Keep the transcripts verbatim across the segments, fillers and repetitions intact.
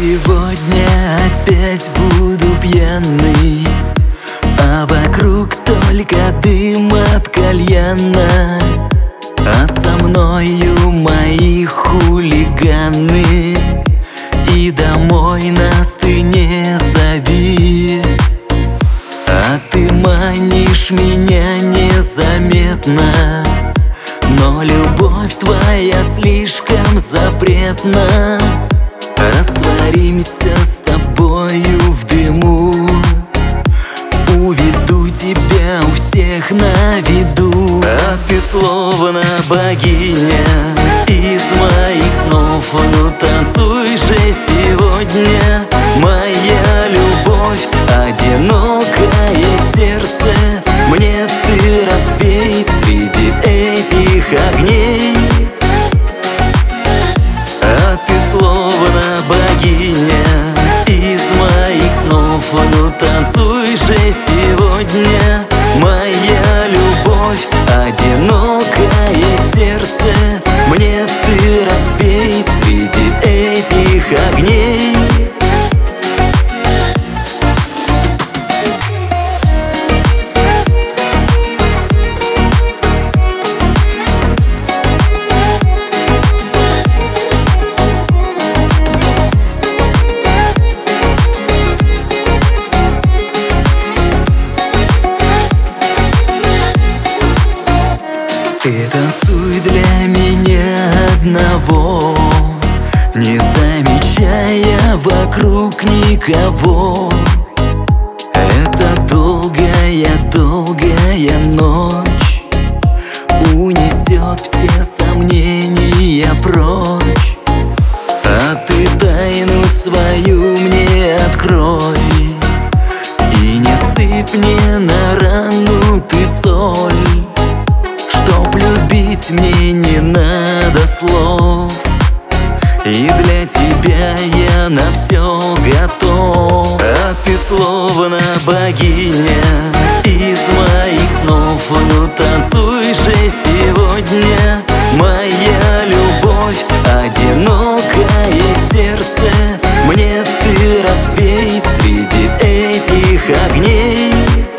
Сегодня опять буду пьяный, а вокруг только дым от кальяна, а со мною мои хулиганы. И домой нас ты не зови, а ты манишь меня незаметно. Но любовь твоя слишком запретна. Растворимся с тобою в дыму, уведу тебя у всех на виду. А ты словно богиня из моих снов. Ну танцуй же сегодня, моя любовь, одинокое сердце. Мне ты разбей среди этих огней. А ты словно богиня из моих снов. Ну танцуй же сегодня, моя любовь, одинокое сердце. Мне ты разбей среди этих огней. Ты танцуй для меня одного, не замечая вокруг никого. Это долгая, долгая ночь унесет все сомнения прочь. А ты тайну свою мне открой и не сыпь мне на рану ты соль. Чтоб любить мне не надо слов, и для тебя я на все готов. А ты словно богиня из моих снов. Ну танцуй же сегодня, моя любовь, одинокое сердце. Мне ты разбей среди этих огней.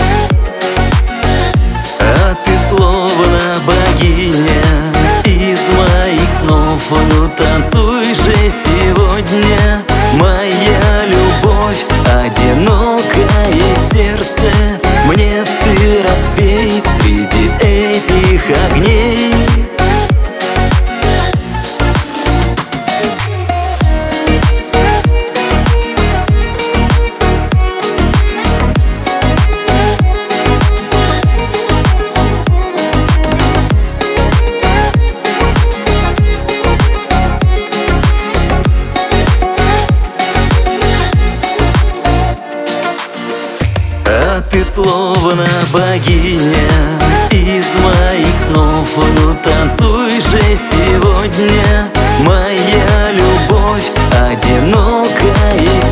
А ты словно богиня из моих снов. Ну танцуй же сегодня, моя любовь, одинокое сердце. Мне ты разбей среди этих огней. А ты словно богиня из моих снов. Ну танцуй же сегодня, моя любовь, одинокое